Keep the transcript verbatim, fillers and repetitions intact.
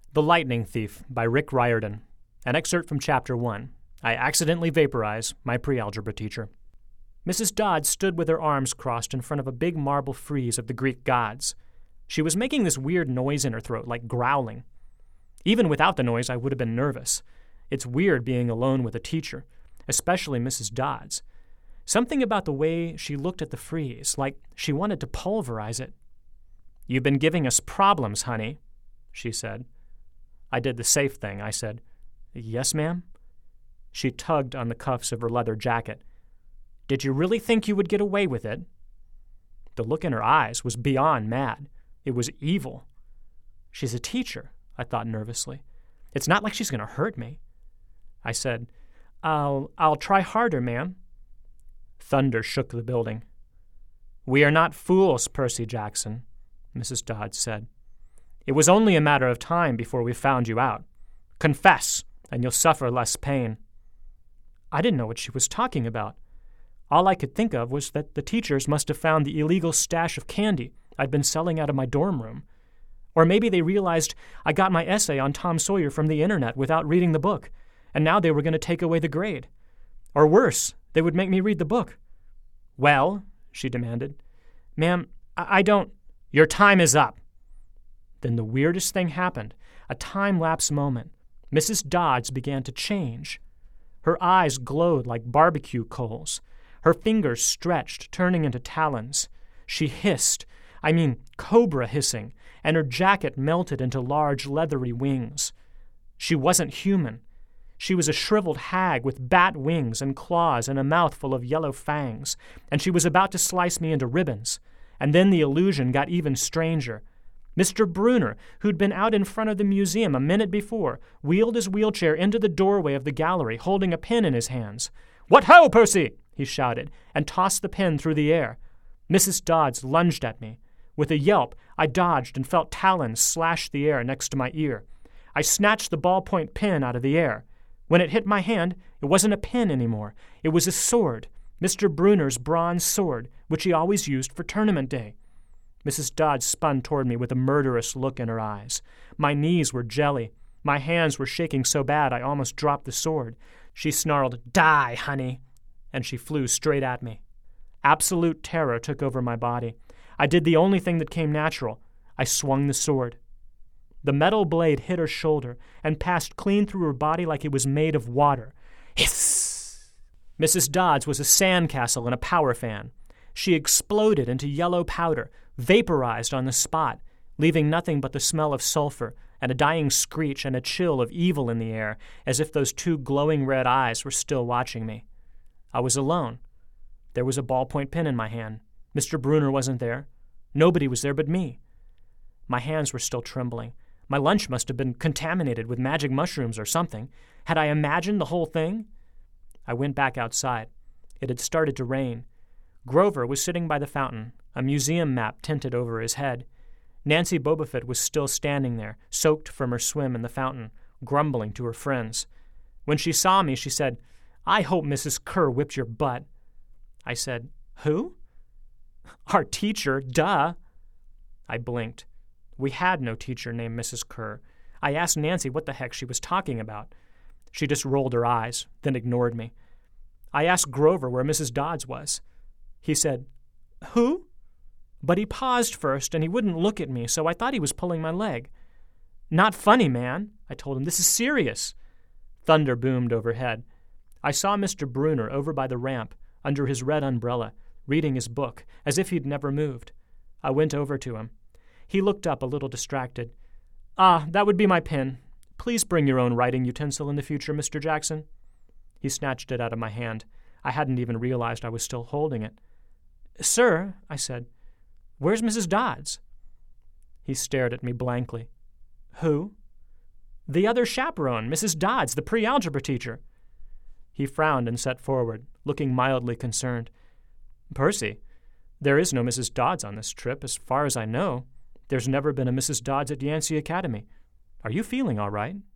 The Lightning Thief by Rick Riordan. An excerpt from Chapter one. I accidentally vaporize my pre-algebra teacher. Missus Dodds stood with her arms crossed in front of a big marble frieze of the Greek gods. She was making this weird noise in her throat, like growling. Even without the noise, I would have been nervous. It's weird being alone with a teacher, especially Missus Dodds. Something about the way she looked at the frieze, like she wanted to pulverize it. "You've been giving us problems, honey," she said. I did the safe thing. I said, "Yes, ma'am?" She tugged on the cuffs of her leather jacket. "Did you really think you would get away with it?" The look in her eyes was beyond mad. It was evil. She's a teacher, I thought nervously. It's not like she's going to hurt me. I said, I'll, I'll try harder, ma'am." Thunder shook the building. "We are not fools, Percy Jackson," Missus Dodds said. "It was only a matter of time before we found you out. Confess, and you'll suffer less pain." I didn't know what she was talking about. All I could think of was that the teachers must have found the illegal stash of candy I'd been selling out of my dorm room. Or maybe they realized I got my essay on Tom Sawyer from the internet without reading the book, and now they were going to take away the grade. Or worse, they would make me read the book. "Well," she demanded. "Ma'am, I, I don't—" "Your time is up." Then the weirdest thing happened, a time-lapse moment. Missus Dodds began to change. Her eyes glowed like barbecue coals. Her fingers stretched, turning into talons. She hissed, I mean cobra hissing, and her jacket melted into large leathery wings. She wasn't human. She was a shriveled hag with bat wings and claws and a mouth full of yellow fangs, and she was about to slice me into ribbons. And then the illusion got even stranger. Mister Brunner, who'd been out in front of the museum a minute before, wheeled his wheelchair into the doorway of the gallery, holding a pen in his hands. "What ho, Percy!" he shouted, and tossed the pen through the air. Missus Dodds lunged at me. With a yelp, I dodged and felt talons slash the air next to my ear. I snatched the ballpoint pen out of the air. When it hit my hand, it wasn't a pen anymore. It was a sword, Mister Brunner's bronze sword, which he always used for tournament day. Missus Dodds spun toward me with a murderous look in her eyes. My knees were jelly. My hands were shaking so bad I almost dropped the sword. She snarled, "Die, honey," and she flew straight at me. Absolute terror took over my body. I did the only thing that came natural. I swung the sword. The metal blade hit her shoulder and passed clean through her body like it was made of water. Hiss! Missus Dodds was a sandcastle in a power fan. She exploded into yellow powder, vaporized on the spot, leaving nothing but the smell of sulfur and a dying screech and a chill of evil in the air, as if those two glowing red eyes were still watching me. I was alone. There was a ballpoint pen in my hand. Mister Brunner wasn't there. Nobody was there but me. My hands were still trembling. My lunch must have been contaminated with magic mushrooms or something. Had I imagined the whole thing? I went back outside. It had started to rain. Grover was sitting by the fountain, a museum map tinted over his head. Nancy Bobofit was still standing there, soaked from her swim in the fountain, grumbling to her friends. When she saw me, she said, "I hope Missus Kerr whipped your butt." I said, "Who?" "Our teacher, duh." I blinked. We had no teacher named Missus Kerr. I asked Nancy what the heck she was talking about. She just rolled her eyes, then ignored me. I asked Grover where Missus Dodds was. He said, "Who?" But he paused first, and he wouldn't look at me, so I thought he was pulling my leg. "Not funny, man," I told him. "This is serious." Thunder boomed overhead. I saw Mister Brunner over by the ramp, under his red umbrella, reading his book, as if he'd never moved. I went over to him. He looked up a little distracted. "Ah, that would be my pen. Please bring your own writing utensil in the future, Mister Jackson." He snatched it out of my hand. I hadn't even realized I was still holding it. "Sir," I said, "where's Missus Dodds?" He stared at me blankly. "Who?" "The other chaperone, Missus Dodds, the pre-algebra teacher." He frowned and sat forward, looking mildly concerned. "Percy, there is no Missus Dodds on this trip, as far as I know. There's never been a Missus Dodds at Yancey Academy. Are you feeling all right?"